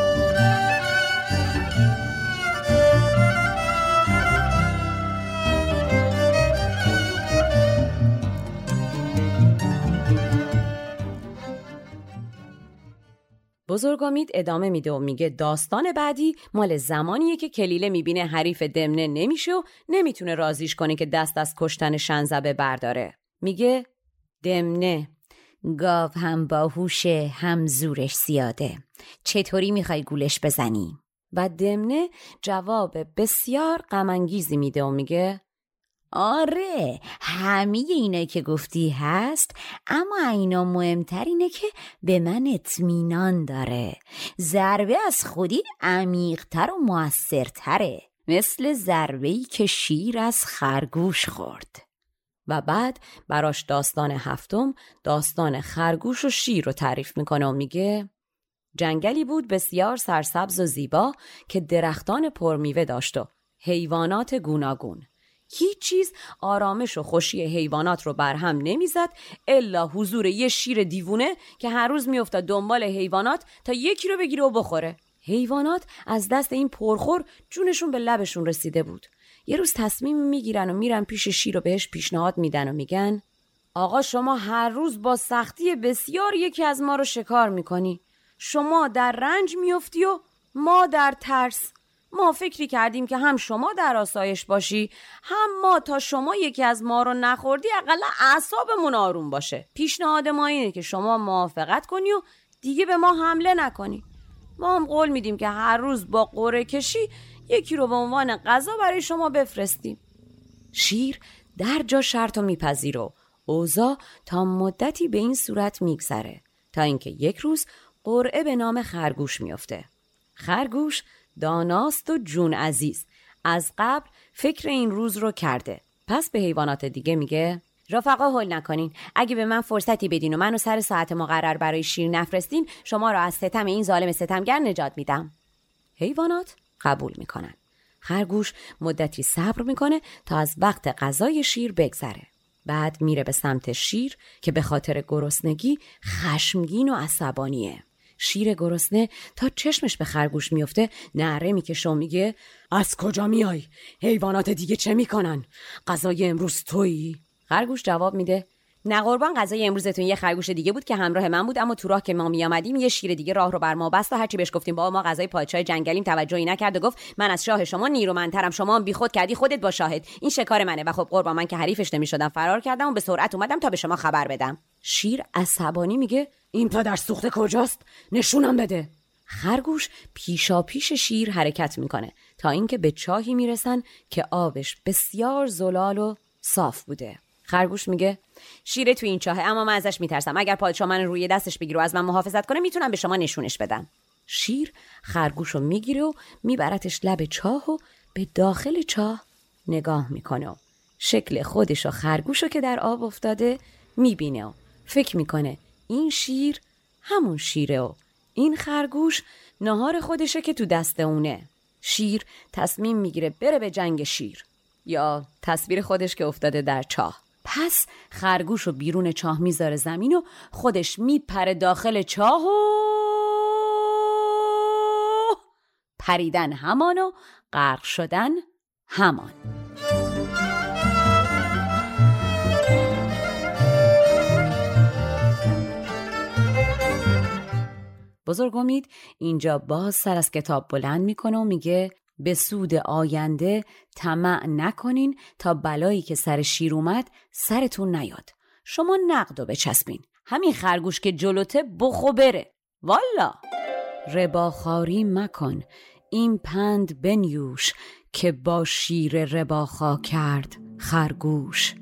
بزرگ امید ادامه میده و میگه داستان بعدی مال زمانیه که کلیله میبینه حریف دمنه نمیشه و نمیتونه رازیش کنه که دست از کشتن شنزبه برداره. میگه دمنه گاو هم باهوشه هم زورش زیاده، چطوری میخوای گولش بزنی؟ و دمنه جواب بسیار غم‌انگیزی میده و میگه آره همه اینا که گفتی هست، اما اینا مهمتر اینه که به من اطمینان داره. ضربه از خودی عمیق‌تر و موثرتره، مثل ضربه‌ای که شیر از خرگوش خورد. و بعد براش داستان هفتم، داستان خرگوش و شیر رو تعریف میکنه و میگه جنگلی بود بسیار سرسبز و زیبا که درختان پرمیوه داشت و حیوانات گوناگون. هیچ چیز آرامش و خوشی حیوانات رو برهم نمیزد الا حضور یه شیر دیوونه که هر روز میافتاد دنبال حیوانات تا یکی رو بگیره و بخوره. حیوانات از دست این پرخور جونشون به لبشون رسیده بود. یه روز تصمیم میگیرن و میرن پیش شیر و بهش پیشنهاد میدن و میگن آقا شما هر روز با سختی بسیار یکی از ما رو شکار میکنی. شما در رنج میفتی و ما در ترس. ما فکری کردیم که هم شما در آسایش باشی هم ما تا شما یکی از ما رو نخوردی اقلا اعصابمون آروم باشه. پیشنهاد ما اینه که شما موافقت کنی و دیگه به ما حمله نکنی. ما هم قول میدیم که هر روز با قرعه کشی یکی رو به عنوان غذا برای شما بفرستیم. شیر در جا شرط و میپذیره و اوضاع تا مدتی به این صورت میگذره تا اینکه یک روز قرعه به نام خرگوش میفته. خرگوش داناست و جون عزیز، از قبل فکر این روز رو کرده. پس به حیوانات دیگه میگه رفقا هول نکنین، اگه به من فرصتی بدین و منو سر ساعت مقرر برای شیر نفرستین شما رو از ستم این ظالم ستمگر نجات میدم. حیوانات قبول میکنن. خرگوش مدتی صبر میکنه تا از وقت غذای شیر بگذره. بعد میره به سمت شیر که به خاطر گرسنگی خشمگین و عصبانیه. شیر گرسنه تا چشمش به خرگوش میفته نعره میکشه و میگه از کجا میای؟ حیوانات دیگه چه میکنن؟ غذای امروز تویی؟ خرگوش جواب میده نه قربان، غذای امروزتون یه خرگوش دیگه بود که همراه من بود، اما تو راه که ما میامدیم یه شیر دیگه راه رو بر ما بست و هرچی بهش گفتیم با ما غذای پادشاه جنگلیم توجهی نکرد و گفت من از شاه شما نیرومندترم، شما هم بیخود کردی خودت با شاهد، این شکار منه. و خب قربان من که حریفش نمیشدم فرار کردم و به سرعت اومدم تا به شما خبر بدم. شیر عصبانی میگه این پدر سوخته کجاست؟ نشونم بده. خرگوش پیشا پیش شیر حرکت میکنه تا اینکه به چاهی میرسن که آبش بسیار زلال و صاف بوده. خرگوش میگه شیر تو این چاهه، اما من ازش میترسم، اگر پادشاه من روی دستش بگیره و از من محافظت کنه میتونم به شما نشونش بدم. شیر خرگوشو میگیره و میبرتش لب چاه و به داخل چاه نگاه میکنه و شکل خودش و خرگوشو که در آب افتاده میبینه و فکر میکنه این شیر همون شیره و این خرگوش نهار خودشه که تو دست اونه. شیر تصمیم میگیره بره به جنگ شیر، یا تصویر خودش که افتاده در چاه. پس خرگوش رو بیرون چاه میذاره زمین و خودش میپره داخل چاه و پریدن همان و غرق شدن همان. بزرگ امید اینجا باز سر از کتاب بلند میکنه و میگه به سود آینده طمع نکنین تا بلایی که سر شیر اومد سرتون نیاد. شما نقدو بچسبین، همین خرگوش که جلوته بخو بره. والا رباخواری مکن، این پند بنیوش که با شیر رباخا کرد خرگوش.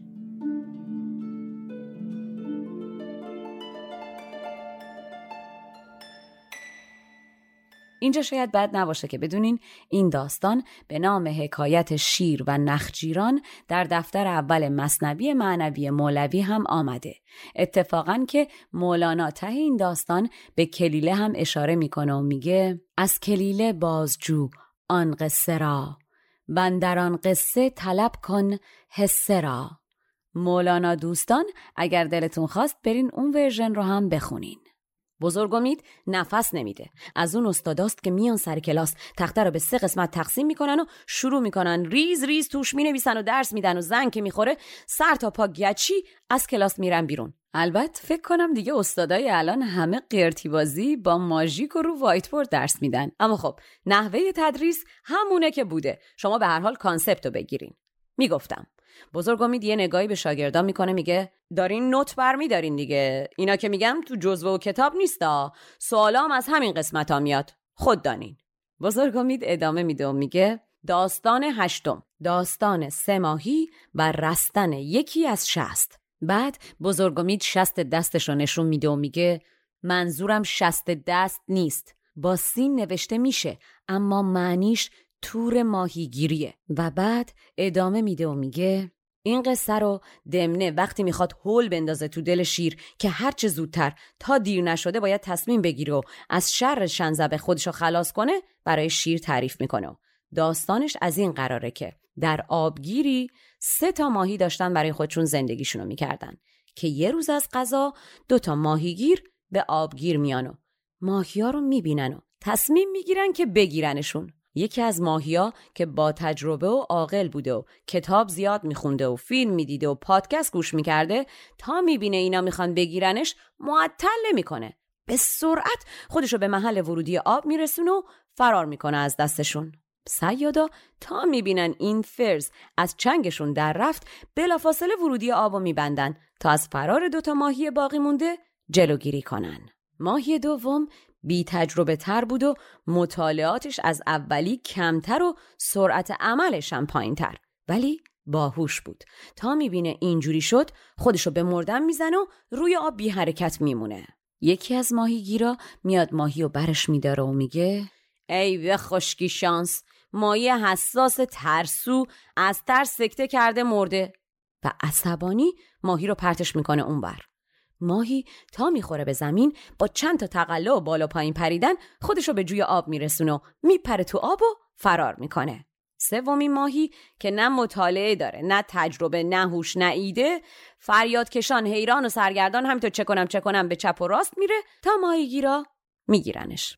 اینجا شاید بد نباشه که بدونین این داستان به نام حکایت شیر و نخجیران در دفتر اول مثنوی معنوی مولوی هم آمده. اتفاقاً که مولانا ته این داستان به کلیله هم اشاره میکنه و میگه از کلیله بازجو آن قصه را، بندر آن قصه طلب کن حصه را. مولانا دوستان اگر دلتون خواست برین اون ورژن رو هم بخونین. بزرگ امید نفس نمیده. از اون استاداست که میان سر کلاس تخته رو به سه قسمت تقسیم میکنن و شروع میکنن ریز ریز توش مینویسن و درس میدن و زنگ که میخوره سر تا پا گچی از کلاس میرن بیرون. البته فکر کنم دیگه استادای الان همه قرتی بازی با ماژیک و رو وایت بورد درس میدن. اما خب نحوه تدریس همونه که بوده. شما به هر حال کانسپت رو بگیرین. میگفتم بزرگ امید یه نگاهی به شاگردان میکنه، میگه دارین نوت برمیدارین دیگه. اینا که میگم تو جزوه و کتاب نیستا، سوالام از همین قسمت ها میاد، خود دانین. بزرگ امید ادامه میده و میگه داستان هشتم، داستان سه ماهی و رستن یکی از شست. بعد بزرگ امید شست دستش رو نشون میده و میگه منظورم شست دست نیست، با سین نوشته میشه اما معنیش تور ماهیگیریه. و بعد ادامه میده و میگه این قصه رو دمنه وقتی میخواد هول بندازه تو دل شیر که هرچه زودتر تا دیر نشده باید تصمیم بگیره و از شر شنزب خودشو خلاص کنه برای شیر تعریف میکنه. داستانش از این قراره که در آبگیری سه تا ماهی داشتن برای خودشون زندگیشونو میکردن که یه روز از قضا دو تا ماهیگیر به آبگیر میانو ماهیا رو میبینن و تصمیم میگیرن که بگیرنشون. یکی از ماهیا که با تجربه و عاقل بوده و کتاب زیاد میخونده و فیلم میدیده و پادکست گوش میکرده تا میبینه اینا میخوان بگیرنش معطل نمیکنه، به سرعت خودشو به محل ورودی آب میرسونه و فرار میکنه از دستشون. صیادا تا میبینن این فرض از چنگشون در رفت بلافاصله ورودی آبو میبندن تا از فرار دوتا ماهی باقی مونده جلوگیری کنن. ماهی دوم بی تجربه تر بود و مطالعاتش از اولی کمتر و سرعت عملش هم پایین تر، ولی باهوش بود. تا میبینه اینجوری شد خودشو به مردن میزنه و روی آب بی حرکت میمونه. یکی از ماهیگیرا میاد ماهی و برش میداره و میگه ای به خشکی شانس، ماهی حساس ترسو از ترس سکته کرده مرده. و عصبانی ماهی رو پرتش میکنه اونور. ماهی تا میخوره به زمین با چند تا تقلا و بالا پایین پریدن خودشو به جوی آب میرسونه و میپره تو آب و فرار میکنه. سومین ماهی که نه مطالعه داره، نه تجربه، نه هوش، نه ایده، فریاد کشان حیران و سرگردان همینطور چه کنم چه کنم به چپ و راست میره تا ماهیگیرا میگیرنش.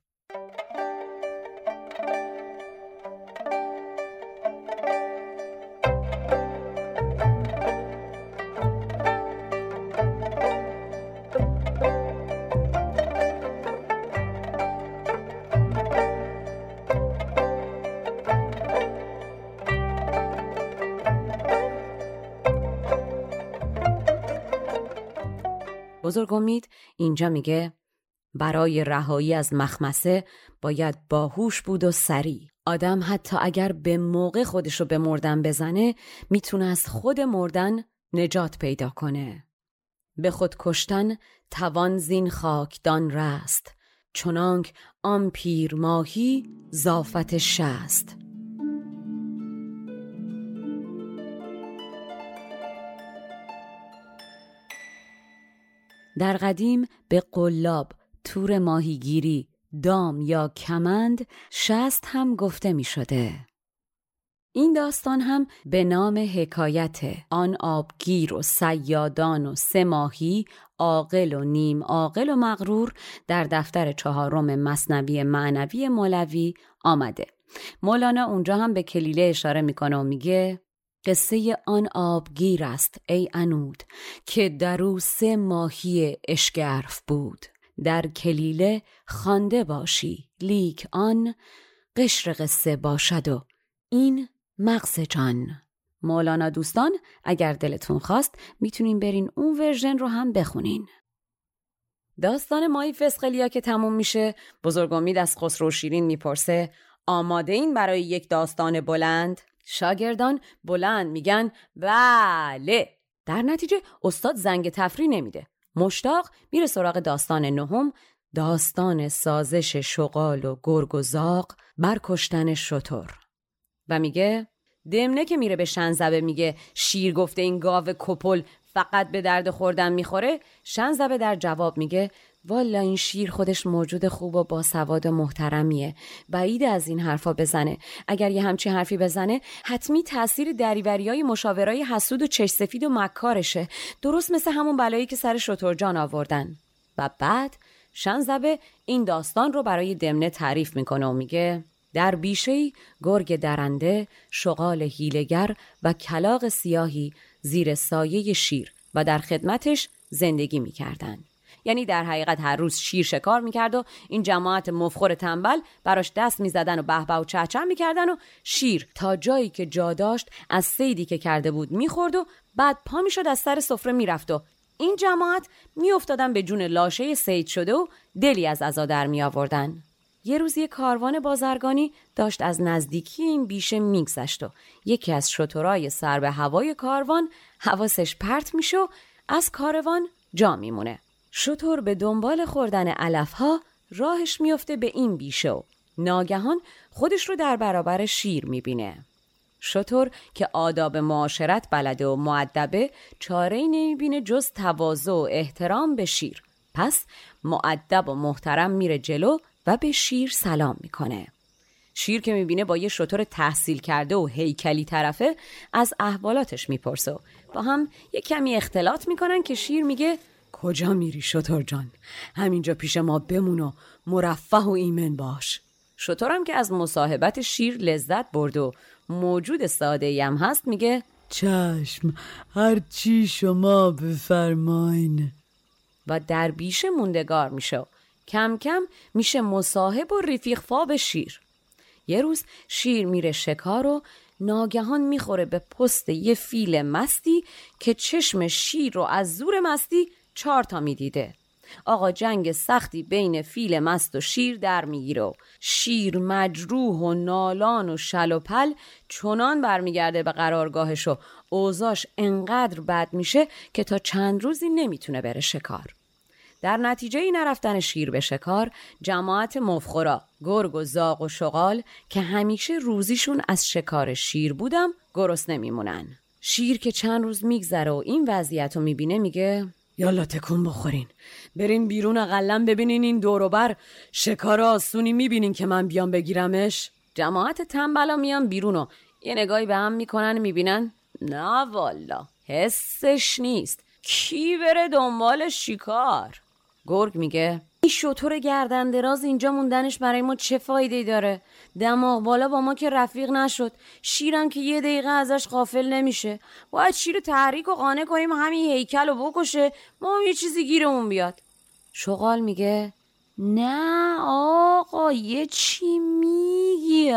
بزرگ امید اینجا میگه برای رهایی از مخمسه باید باهوش بود و سریع. آدم حتی اگر به موقع خودشو به مردن بزنه میتونه از خود مردن نجات پیدا کنه. به خود کشتن توان زین خاکدان رست، چنانک آن پیر ماهی زافت شست. در قدیم به قلاب، تور ماهیگیری، دام یا کمند شست هم گفته می شده. این داستان هم به نام حکایت آن آبگیر و صیادان و سه ماهی عاقل و نیم عاقل و مغرور در دفتر چهارم مثنوی معنوی مولوی آمده. مولانا اونجا هم به کلیله اشاره میکنه و میگه قصه آن آبگیر است ای عنود که در او سه ماهی اشگرف بود. در کلیله خوانده باشی لیک آن قشر قصه باشد و این مغز جان. مولانا دوستان اگر دلتون خواست میتونین برین اون ورژن رو هم بخونین. داستان ماهی فسقلیا که تموم میشه، بزرگ امید از خسرو و شیرین میپرسه آماده این برای یک داستان بلند؟ شاگردان بلند میگن بله. در نتیجه استاد زنگ تفریح نمیده. مشتاق میره سراغ داستان نهم، داستان سازش شغال و گرگ و زاغ بر کشتن شتر. و میگه دمنه که میره به شنزبه میگه شیر گفته این گاو کپل فقط به درد خوردن میخوره، شنزبه در جواب میگه والا این شیر خودش موجود خوب و باسواد و محترمیه، بعید از این حرفا بزنه. اگر یه همچین حرفی بزنه حتمی تأثیر دریوریای مشاورای حسود و چش سفید و مکارشه، درست مثل همون بلایی که سر شترجان آوردن. و بعد شنزبه این داستان رو برای دمنه تعریف میکنه و میگه در بیشه‌ای گرگ درنده، شغال هیلگر و کلاغ سیاهی زیر سایه شیر و در خدمتش زندگی میکردن. یعنی در حقیقت هر روز شیر شکار میکرد و این جماعت مفخور تنبل براش دست میزدن و به به و چهچه میکردن و شیر تا جایی که جا داشت از صیدی که کرده بود میخورد و بعد پا میشد از سر سفره میرفت و این جماعت میافتادن به جون لاشه صید شده و دلی از عزا در میآوردن. یه روز یه کاروان بازرگانی داشت از نزدیکی این بیشه میگذشت و یکی از شترای سر به هوای کاروان حواسش پرت میشه و از کاروان جا میمونه. شتر به دنبال خوردن علفها راهش میفته به این بیشه و ناگهان خودش رو در برابر شیر میبینه. شتر که آداب معاشرت بلده و مؤدبه چاره‌ای نمیبینه جز تواضع و احترام به شیر. پس مؤدب و محترم میره جلو و به شیر سلام میکنه. شیر که میبینه با یه شتر تحصیل کرده و هیکلی طرفه از احوالاتش میپرسه. با هم یه کمی اختلاط میکنن که شیر میگه کجا میری شتر جان؟ همینجا پیش ما بمون و مرفه و ایمن باش. شترم که از مصاحبت شیر لذت برد و موجود ساده‌ای هم هست میگه چشم، هر چی شما بفرماین. و در بیشه موندگار میشه. کم کم میشه مصاحب و رفیق فاب شیر. یه روز شیر میره شکار و ناگهان میخوره به پست یه فیل مستی که چشم شیر رو از زور مستی چهار تا میدیده. آقا جنگ سختی بین فیل مست و شیر در میگیره و شیر مجروح و نالان و شل و پل چنان برمیگرده به قرارگاهش و اوضاعش انقدر بد میشه که تا چند روزی نمیتونه بره شکار. در نتیجه این نرفتن شیر به شکار، جماعت مفخورا گرگ و زاغ و شغال که همیشه روزیشون از شکار شیر بودم گرسنه نمیمونن. شیر که چند روز میگذره و این وضعیت رو میبینه میگه یالا تکون بخورین، برین بیرون اقلن ببینین این دوروبر شکار آسونی میبینین که من بیام بگیرمش. جماعت تنبلا میان بیرون و یه نگاهی به هم میکنن میبینن نه والا حسش نیست، کی بره دنبال شکار؟ گرگ میگه این شتر گردن دراز اینجا موندنش برای ما چه فایده داره؟ دماغ بالا با ما که رفیق نشد، شیرم که یه دقیقه ازش غافل نمیشه. باید شیر تحریک و قانع کنیم همین هیکل رو بکشه، ما هم یه چیزی گیرمون بیاد. شغال میگه نه آقا یه چی میگی؟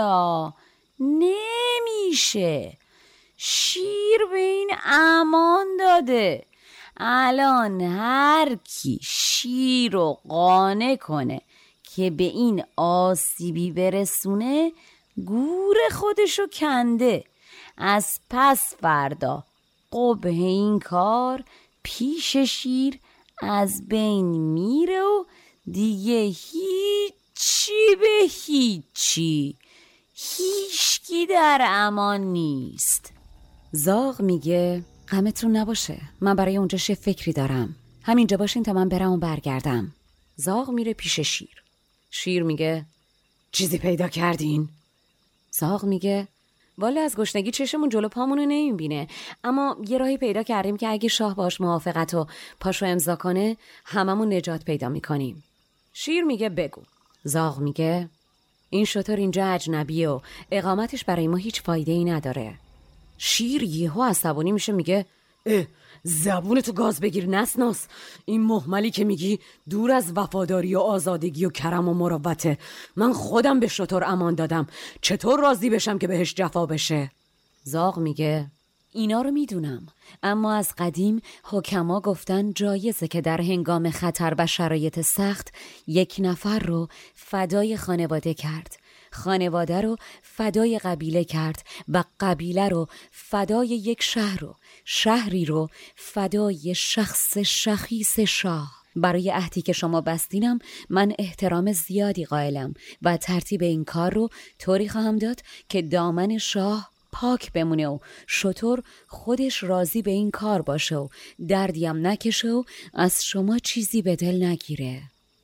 نمیشه، شیر به این امان داده. الان هر کی شیر رو قانع کنه که به این آسیبی برسونه گور خودشو کنده. از پس فردا قبح این کار پیش شیر از بین میره و دیگه هیچی به هیچی، هیچکی در امان نیست. زاغ میگه غمتون نباشه، من برای اونجا چه فکری دارم، همینجا باشین تا من برم و برگردم. زاغ میره پیش شیر. شیر میگه چیزی پیدا کردین؟ زاغ میگه والا از گشنگی چشمون جلو پامونو نمیبینه، اما یه راهی پیدا کردیم که اگه شاه باش موافقت و پاشو امضا کنه هممون نجات پیدا میکنیم. شیر میگه بگو. زاغ میگه این شتر اینجا اجنبیه و اقامتش برای ما هیچ فایده ای نداره. شیر یهو عصبانی میشه میگه اه زبونتو گاز بگیر نسناس، این مهملی که میگی دور از وفاداری و آزادگی و کرم و مروته. من خودم به شتر امان دادم، چطور راضی بشم که بهش جفا بشه؟ زاغ میگه اینا رو میدونم، اما از قدیم حکما گفتن جایزه که در هنگام خطر و شرایط سخت یک نفر رو فدای خانواده کرد، خانواده رو فدای قبیله کرد و قبیله رو فدای یک شهر رو، شهری رو فدای شخص شخیص شاه. برای عهدی که شما بستینم من احترام زیادی قائلم و ترتیب این کار رو طوری خواهم داد که دامن شاه پاک بمونه و شتر خودش راضی به این کار باشه و دردیم نکشه و از شما چیزی به دل نگیره.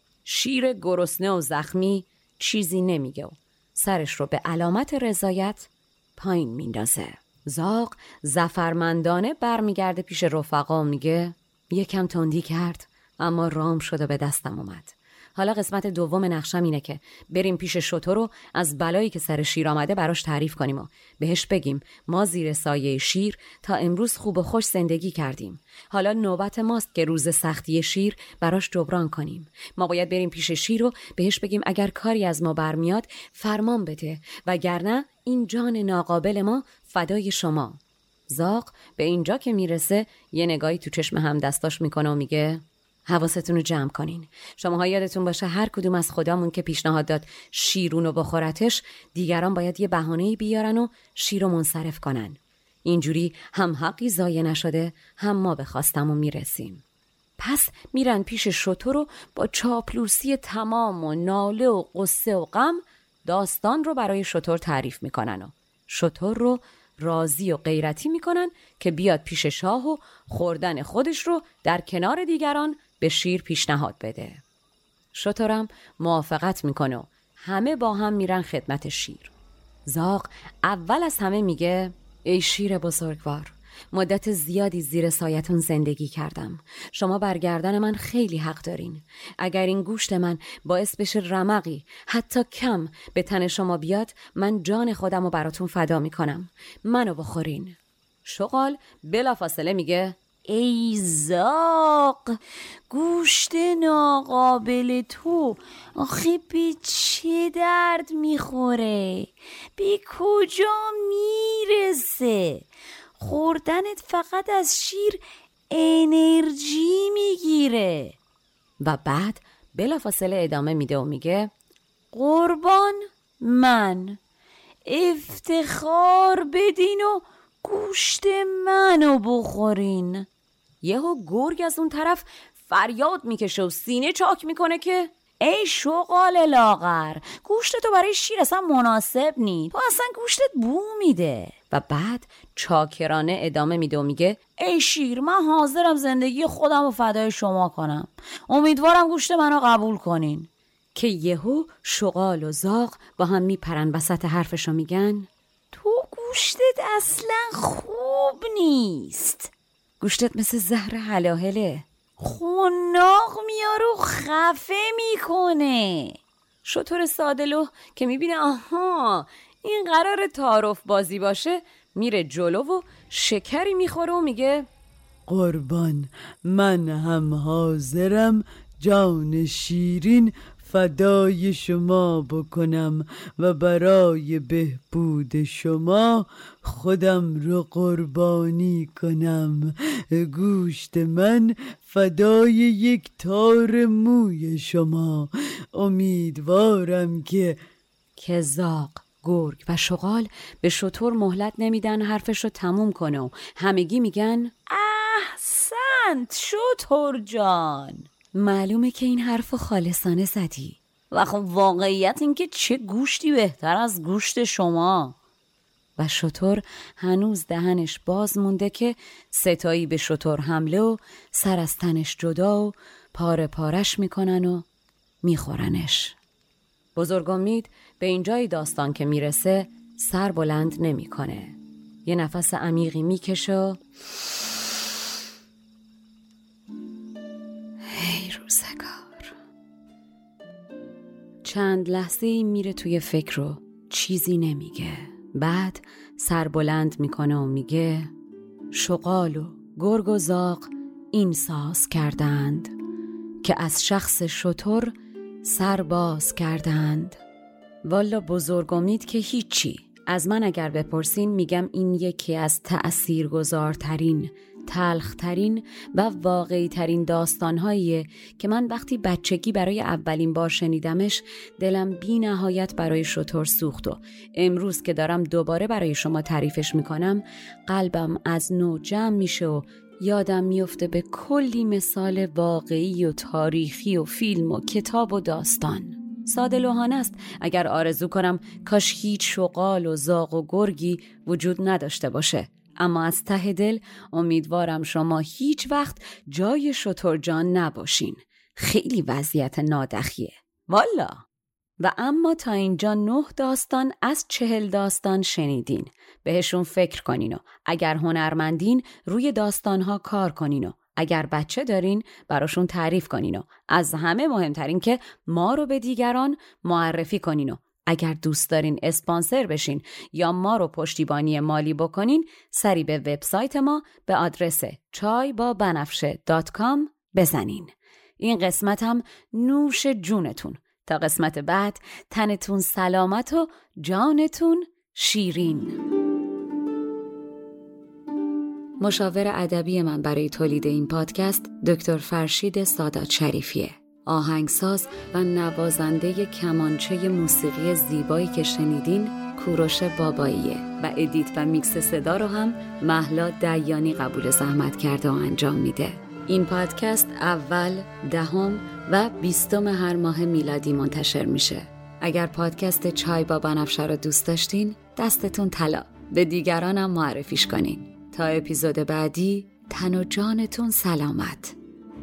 شیر گرسنه و زخمی چیزی نمیگه و سرش رو به علامت رضایت پایین میندازه. زاغ ظفرمندانه برمیگرده پیش رفقا و میگه یکم تندی کرد اما رام شد و به دستم اومد. حالا قسمت دوم نقشم اینه که بریم پیش شتر رو از بلایی که سر شیر آمده براش تعریف کنیم و بهش بگیم ما زیر سایه شیر تا امروز خوب و خوش زندگی کردیم. حالا نوبت ماست که روز سختی شیر براش جبران کنیم. ما باید بریم پیش شیر رو بهش بگیم اگر کاری از ما برمیاد فرمان بده، وگرنه این جان ناقابل ما فدای شما. زاغ به اینجا که میرسه یه نگاهی تو چشم هم دستاش میکنه و میگه حواستون رو جمع کنین. شماها یادتون باشه هر کدوم از خدامون که پیشنهاد داد شیرونو بخورتش، دیگران باید یه بهانه‌ای بیارن و شیر رو منصرف کنن. اینجوری هم حقی ضایع نشده، هم ما به خواستمون میرسیم. پس میرن پیش شتر رو با چاپلوسی تمام و ناله و قصه و غم داستان رو برای شتر تعریف میکنن و شتر رو راضی و غیرتی میکنن که بیاد پیش شاه و خوردن خودش رو در کنار دیگران به شیر پیشنهاد بده. شترم موافقت میکنه و همه با هم میرن خدمت شیر. زاغ اول از همه میگه ای شیر بزرگوار، مدت زیادی زیر سایتون زندگی کردم. شما بر گردن من خیلی حق دارین. اگر این گوشت من باعث بشه رمقی حتی کم به تن شما بیاد، من جان خودم رو براتون فدا میکنم. منو بخورین. شغال بلافاصله میگه ای زاغ، گوشت ناقابل تو آخه به چه درد میخوره؟ به کجا میرسه؟ خوردنت فقط از شیر انرژی میگیره. و بعد بلافاصله ادامه میده و میگه قربان من، افتخار بدین و گوشت منو بخورین. یهو گرگ از اون طرف فریاد میکشه و سینه چاک میکنه که ای شغال لاغر، گوشت تو برای شیر اصلا مناسب نی، تو اصلا گوشتت بو میده. و بعد چاکرانه ادامه میده و میگه ای شیر، من حاضرم زندگی خودم رو فدای شما کنم، امیدوارم گوشت منو قبول کنین. که یهو شغال و زاغ با هم میپرن وسط حرفشو میگن تو گوشتت اصلا خوب نیست، گوشتت مثل زهر هلاهله، خناق میاره و خفه میکنه. شتر سادلو که میبینه آها این قرار تعارف بازی باشه، میره جلو و شکری میخوره و میگه قربان من هم حاضرم جان شیرین فدای شما بکنم و برای بهبود شما خودم رو قربانی کنم. گوشت من فدای یک تار موی شما. امیدوارم که که زاغ، گرگ و شغال به شتر مهلت نمیدن حرفش رو تموم کنه و همگی میگن احسنت شتر جان، معلومه که این حرف خالصانه زدی و خب واقعیت این که چه گوشتی بهتر از گوشت شما. و شتر هنوز دهنش باز مونده که ستایی به شتر حمله و سر از تنش جدا و پاره پارش میکنن و میخورنش. بزرگ امید به اینجای داستان که میرسه سر بلند نمیکنه. یه نفس عمیقی میکشه و هی روزگار. چند لحظه میره توی فکر و چیزی نمیگه. بعد سر بلند میکنه و میگه شغال و گرگ و زاغ این ساز کردند که از شخص شتر سر باز کردند. والا بزرگ امید که هیچی، از من اگر بپرسین میگم این یکی از تأثیرگذارترین، تلخترین و واقعی ترین داستانهاییه که من وقتی بچگی برای اولین بار شنیدمش دلم بی نهایت برای شتر سوخت و امروز که دارم دوباره برای شما تعریفش میکنم قلبم از نو جمع میشه و یادم میفته به کلی مثال واقعی و تاریخی و فیلم و کتاب و داستان. ساده لوحانه است اگر آرزو کنم کاش هیچ شغال و زاغ و گرگی وجود نداشته باشه، اما از ته دل امیدوارم شما هیچ وقت جای شتر جان نباشین. خیلی وضعیت نادخیه والا. و اما تا اینجا نه داستان از چهل داستان شنیدین. بهشون فکر کنین و اگر هنرمندین روی داستانها کار کنین و اگر بچه دارین براشون تعریف کنین و از همه مهمترین که ما رو به دیگران معرفی کنین و اگر دوست دارین اسپانسر بشین یا ما رو پشتیبانی مالی بکنین سری به وبسایت ما به آدرس چای با بنفشه دات کام بزنین. این قسمت هم نوش جونتون. تا قسمت بعد تنتون سلامت و جانتون شیرین. مشاور ادبی من برای تولید این پادکست دکتر فرشید سادات شریفیه. آهنگساز و نوازنده کمانچه موسیقی زیبایی که شنیدین کوروش باباییه و ادیت و میکس صدا رو هم مهلا دیانی قبول زحمت کرده و انجام میده. این پادکست اول، دهم و بیستم هر ماه میلادی منتشر میشه. اگر پادکست چای با بنفشه رو دوست داشتین دستتون طلا، به دیگرانم معرفیش کنین. تا اپیزود بعدی تن و جانتون سلامت.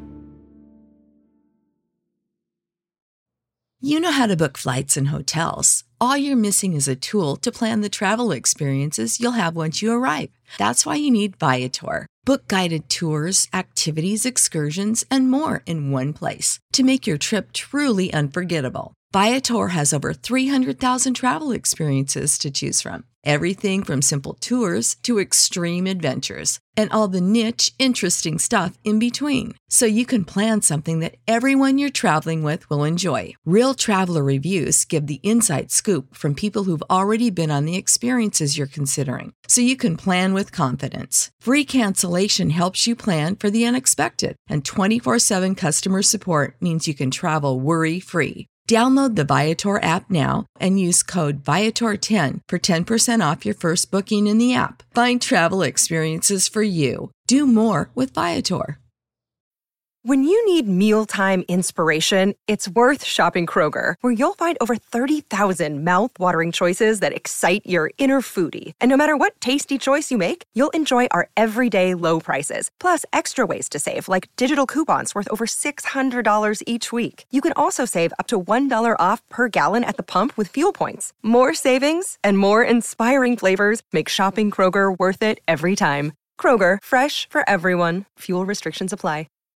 You know how to book flights and hotels. All you're missing is a tool to plan the travel experiences you'll have once you arrive. That's why you need Viator. Book guided tours, activities, excursions, and more in one place to make your trip truly unforgettable. Viator has over three hundred thousand travel experiences to choose from. Everything from simple tours to extreme adventures and all the niche, interesting stuff in between. So you can plan something that everyone you're traveling with will enjoy. Real traveler reviews give the inside scoop from people who've already been on the experiences you're considering. So you can plan with confidence. Free cancellation helps you plan for the unexpected. And twenty-four seven customer support means you can travel worry-free. Download the Viator app now and use code Viator ten for ten percent off your first booking in the app. Find travel experiences for you. Do more with Viator. When you need mealtime inspiration, it's worth shopping Kroger, where you'll find over thirty thousand mouth-watering choices that excite your inner foodie. And no matter what tasty choice you make, you'll enjoy our everyday low prices, plus extra ways to save, like digital coupons worth over six hundred dollars each week. You can also save up to one dollar off per gallon at the pump with fuel points. More savings and more inspiring flavors make shopping Kroger worth it every time. Kroger, fresh for everyone. Fuel restrictions apply.